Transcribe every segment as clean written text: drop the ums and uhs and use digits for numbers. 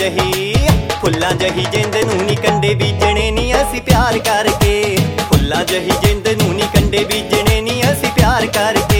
ਜਹੀ ਫੁੱਲਾਂ ਜਹੀ ਜਿੰਦ ਨੂੰ ਨੀ ਕੰਡੇ ਬੀਜਣੇ ਨੀ ਅਸੀਂ ਪਿਆਰ ਕਰਕੇ। ਫੁੱਲਾਂ ਜਹੀ ਜਿੰਦ ਨੂੰ ਨੀ ਕੰਡੇ ਬੀਜਣੇ ਨੀ ਅਸੀਂ ਪਿਆਰ ਕਰਕੇ।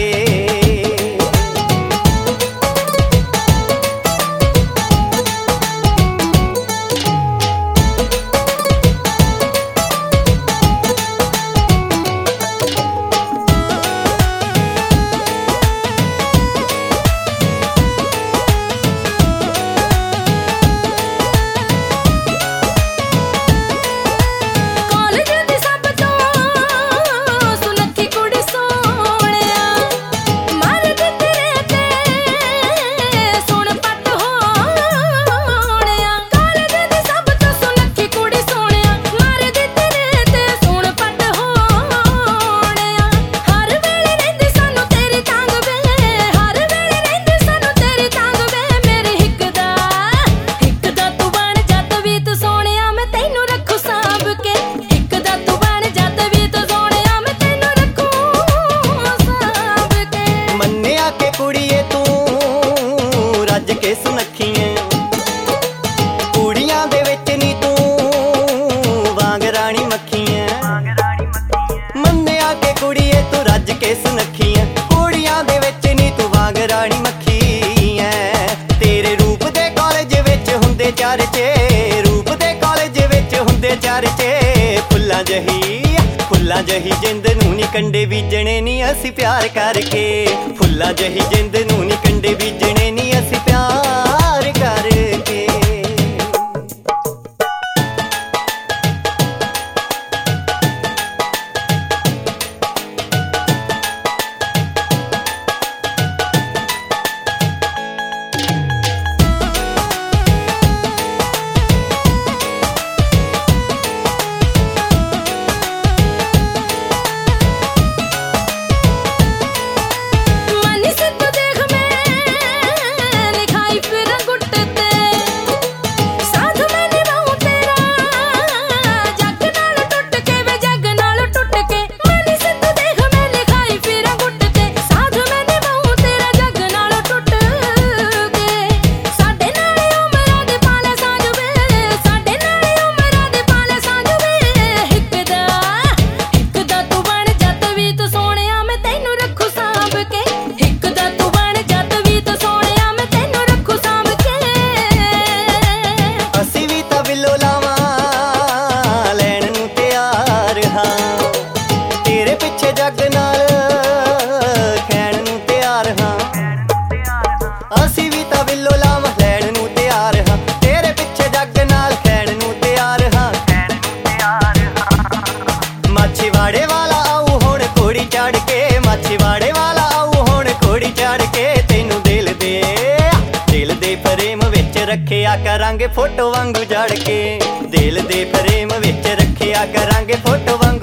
ਸੁਨੱਖੀਆਂ ਕੁੜੀਆਂ ਦੇ ਵਿੱਚ ਨੀ ਤੂੰ ਵਾਂਗ ਰਾਣੀ ਮੱਖੀਆਂ। ਮੰਨਿਆ ਕਿ ਕੁੜੀਏ ਤੂੰ ਰੱਜ ਕੇ ਸੁਨੱਖੀਆਂ ਕੁੜੀਆਂ ਦੇ ਵਿੱਚ ਨੀ ਤੂੰ ਵਾਂਗ ਰਾਣੀ ਮੱਖੀਆਂ। ਤੇਰੇ ਰੂਪ ਦੇ ਕਾਲਜ ਵਿੱਚ ਹੁੰਦੇ ਚਰਚੇ ਰੂਪ ਦੇ ਕਾਲਜ ਵਿੱਚ ਹੁੰਦੇ ਚਰਚੇ। ਫੁੱਲਾਂ ਜਹੀ ਜਿੰਦ ਨੂੰ ਨੀ ਕੰਡੇ ਬੀਜਣੇ ਨੀ ਅਸੀਂ ਪਿਆਰ ਕਰਕੇ। ਫੁੱਲਾਂ ਜਹੀ ਜਿੰਦ ਨੂੰ ਨੀ ਕੰਡੇ ਬੀਜਣੇ ਨੀ ਅਸੀਂ ਪਿਆਰ ਕਰਕੇ। ਜੱਗ ਨਾਲ ਖੈਣ ਨੂੰ ਤਿਆਰ ਹਾਂ ਅਸੀਂ ਵੀ ਤਾਂ ਬਿੱਲੋ ਲਾਵਾਂ ਲੈਣ ਨੂੰ ਤਿਆਰ ਹਾਂ। ਤੇਰੇ ਪਿੱਛੇ ਜੱਗ ਨਾਲ ਖੈਣ ਨੂੰ ਤਿਆਰ ਹਾਂ। ਮਾਛੀਵਾੜੇ ਵਾਲਾ ਆਊ ਹੁਣ ਘੋੜੀ ਚੜ ਕੇ ਮਾਛੀਵਾੜੇ ਵਾਲਾ ਆਊ ਹੁਣ ਘੋੜੀ ਚੜ ਕੇ। ਤੈਨੂੰ ਦਿਲ ਦੇ ਫਰੇਮ ਵਿੱਚ ਰੱਖਿਆ ਕਰਾਂਗੇ ਫੋਟੋ ਵਾਂਗੂ ਜੜ ਕੇ। ਦਿਲ ਦੇ ਫਰੇਮ ਵਿੱਚ ਰੱਖਿਆ ਕਰਾਂਗੇ ਫੋਟੋ ਵਾਂਗੂ